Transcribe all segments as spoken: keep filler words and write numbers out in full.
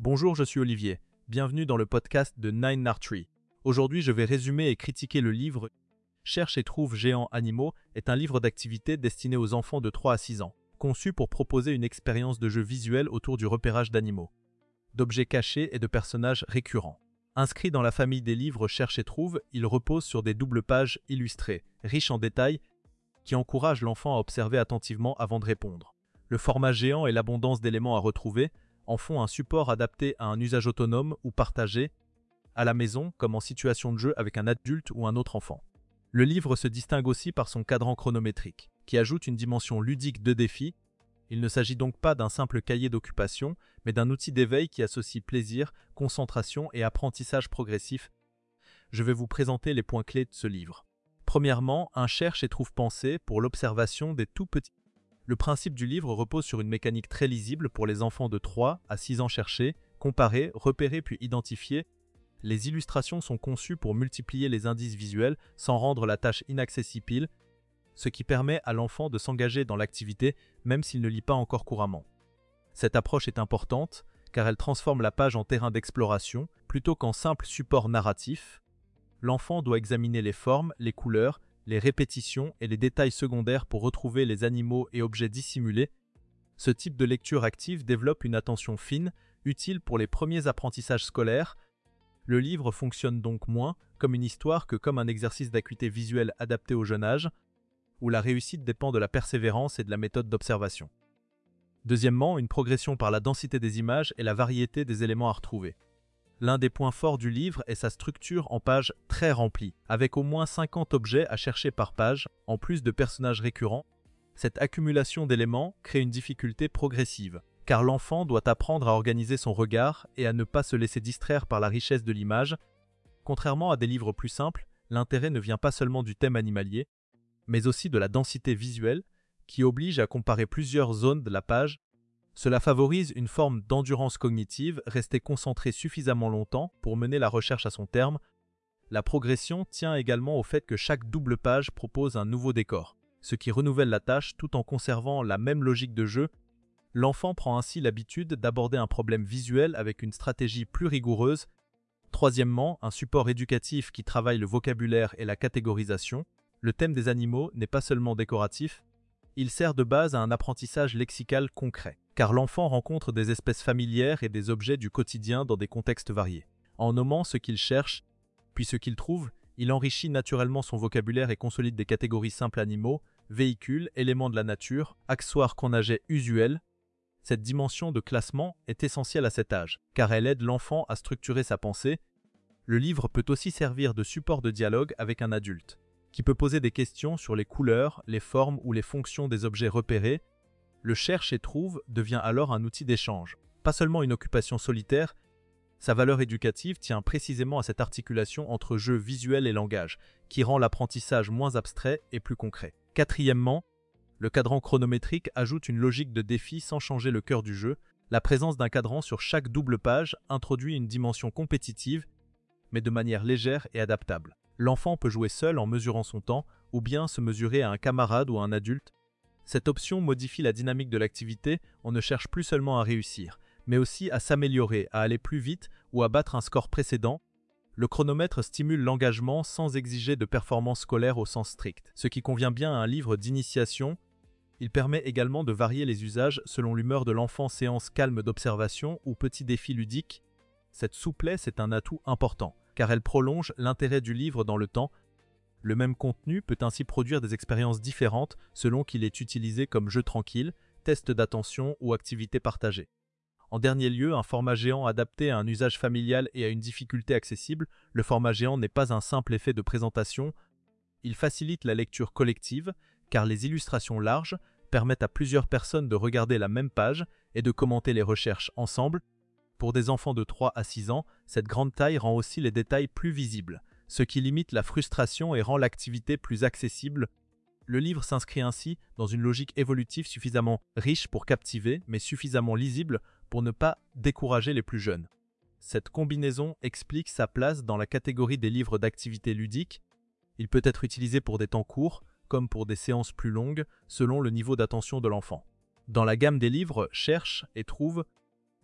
Bonjour, je suis Olivier. Bienvenue dans le podcast de Nine Nursery. Aujourd'hui, je vais résumer et critiquer le livre Cherche et trouve géants animaux est un livre d'activité destiné aux enfants de trois à six ans, conçu pour proposer une expérience de jeu visuel autour du repérage d'animaux, d'objets cachés et de personnages récurrents. Inscrit dans la famille des livres Cherche et trouve, il repose sur des doubles pages illustrées, riches en détails, qui encouragent l'enfant à observer attentivement avant de répondre. Le format géant et l'abondance d'éléments à retrouver en font un support adapté à un usage autonome ou partagé, à la maison comme en situation de jeu avec un adulte ou un autre enfant. Le livre se distingue aussi par son cadran chronométrique, qui ajoute une dimension ludique de défi. Il ne s'agit donc pas d'un simple cahier d'occupation, mais d'un outil d'éveil qui associe plaisir, concentration et apprentissage progressif. Je vais vous présenter les points clés de ce livre. Premièrement, un cherche et trouve pensée pour l'observation des tout petits. Le principe du livre repose sur une mécanique très lisible pour les enfants de trois à six ans. Chercher, comparer, repérer puis identifier. Les illustrations sont conçues pour multiplier les indices visuels sans rendre la tâche inaccessible, ce qui permet à l'enfant de s'engager dans l'activité même s'il ne lit pas encore couramment. Cette approche est importante car elle transforme la page en terrain d'exploration plutôt qu'en simple support narratif. L'enfant doit examiner les formes, les couleurs, les répétitions et les détails secondaires pour retrouver les animaux et objets dissimulés. Ce type de lecture active développe une attention fine, utile pour les premiers apprentissages scolaires. Le livre fonctionne donc moins comme une histoire que comme un exercice d'acuité visuelle adapté au jeune âge, où la réussite dépend de la persévérance et de la méthode d'observation. Deuxièmement, une progression par la densité des images et la variété des éléments à retrouver. L'un des points forts du livre est sa structure en pages très remplie, avec au moins cinquante objets à chercher par page, en plus de personnages récurrents. Cette accumulation d'éléments crée une difficulté progressive, car l'enfant doit apprendre à organiser son regard et à ne pas se laisser distraire par la richesse de l'image. Contrairement à des livres plus simples, l'intérêt ne vient pas seulement du thème animalier, mais aussi de la densité visuelle, qui oblige à comparer plusieurs zones de la page. Cela favorise une forme d'endurance cognitive, rester concentré suffisamment longtemps pour mener la recherche à son terme. La progression tient également au fait que chaque double page propose un nouveau décor, ce qui renouvelle la tâche tout en conservant la même logique de jeu. L'enfant prend ainsi l'habitude d'aborder un problème visuel avec une stratégie plus rigoureuse. Troisièmement, un support éducatif qui travaille le vocabulaire et la catégorisation. Le thème des animaux n'est pas seulement décoratif, il sert de base à un apprentissage lexical concret, car l'enfant rencontre des espèces familières et des objets du quotidien dans des contextes variés. En nommant ce qu'il cherche, puis ce qu'il trouve, il enrichit naturellement son vocabulaire et consolide des catégories simples animaux, véhicules, éléments de la nature, accessoires qu'on nageait usuels. Cette dimension de classement est essentielle à cet âge, car elle aide l'enfant à structurer sa pensée. Le livre peut aussi servir de support de dialogue avec un adulte, qui peut poser des questions sur les couleurs, les formes ou les fonctions des objets repérés. Le cherche et trouve devient alors un outil d'échange, pas seulement une occupation solitaire. Sa valeur éducative tient précisément à cette articulation entre jeu visuel et langage, qui rend l'apprentissage moins abstrait et plus concret. Quatrièmement, le cadran chronométrique ajoute une logique de défi sans changer le cœur du jeu. La présence d'un cadran sur chaque double page introduit une dimension compétitive, mais de manière légère et adaptable. L'enfant peut jouer seul en mesurant son temps, ou bien se mesurer à un camarade ou à un adulte. Cette option modifie la dynamique de l'activité. On ne cherche plus seulement à réussir, mais aussi à s'améliorer, à aller plus vite ou à battre un score précédent. Le chronomètre stimule l'engagement sans exiger de performance scolaire au sens strict, ce qui convient bien à un livre d'initiation. Il permet également de varier les usages selon l'humeur de l'enfant, séance calme d'observation ou petit défi ludique. Cette souplesse est un atout important, car elle prolonge l'intérêt du livre dans le temps. Le même contenu peut ainsi produire des expériences différentes selon qu'il est utilisé comme jeu tranquille, test d'attention ou activité partagée. En dernier lieu, un format géant adapté à un usage familial et à une difficulté accessible. Le format géant n'est pas un simple effet de présentation. Il facilite la lecture collective, car les illustrations larges permettent à plusieurs personnes de regarder la même page et de commenter les recherches ensemble. Pour des enfants de trois à six ans, cette grande taille rend aussi les détails plus visibles, ce qui limite la frustration et rend l'activité plus accessible. Le livre s'inscrit ainsi dans une logique évolutive suffisamment riche pour captiver, mais suffisamment lisible pour ne pas décourager les plus jeunes. Cette combinaison explique sa place dans la catégorie des livres d'activité ludique. Il peut être utilisé pour des temps courts, comme pour des séances plus longues, selon le niveau d'attention de l'enfant. Dans la gamme des livres Cherche et trouve,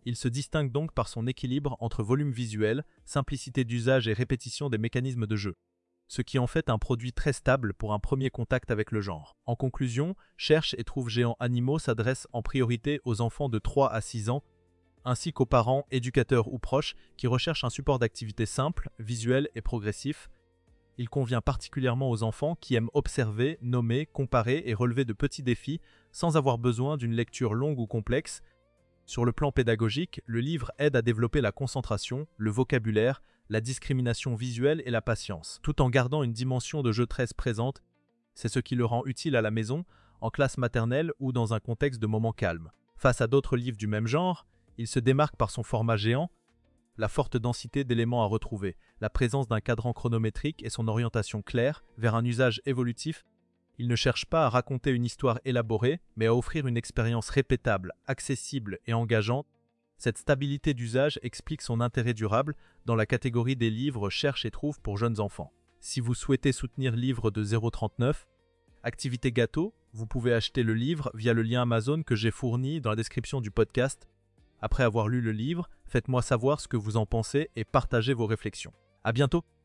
Il se distingue donc par son équilibre entre volume visuel, simplicité d'usage et répétition des mécanismes de jeu, ce qui en fait un produit très stable pour un premier contact avec le genre. En conclusion, Cherche et trouve Géant Animaux s'adresse en priorité aux enfants de trois à six ans, ainsi qu'aux parents, éducateurs ou proches qui recherchent un support d'activité simple, visuel et progressif. Il convient particulièrement aux enfants qui aiment observer, nommer, comparer et relever de petits défis sans avoir besoin d'une lecture longue ou complexe. Sur le plan pédagogique, le livre aide à développer la concentration, le vocabulaire, la discrimination visuelle et la patience, tout en gardant une dimension de jeu très présente. C'est ce qui le rend utile à la maison, en classe maternelle ou dans un contexte de moment calme. Face à d'autres livres du même genre, il se démarque par son format géant, la forte densité d'éléments à retrouver, la présence d'un cadran chronométrique et son orientation claire vers un usage évolutif. Il ne cherche pas à raconter une histoire élaborée, mais à offrir une expérience répétable, accessible et engageante. Cette stabilité d'usage explique son intérêt durable dans la catégorie des livres Cherche et trouve pour jeunes enfants. Si vous souhaitez soutenir Livre de zéro trente-neuf, Activité Gâteau, vous pouvez acheter le livre via le lien Amazon que j'ai fourni dans la description du podcast. Après avoir lu le livre, faites-moi savoir ce que vous en pensez et partagez vos réflexions. À bientôt!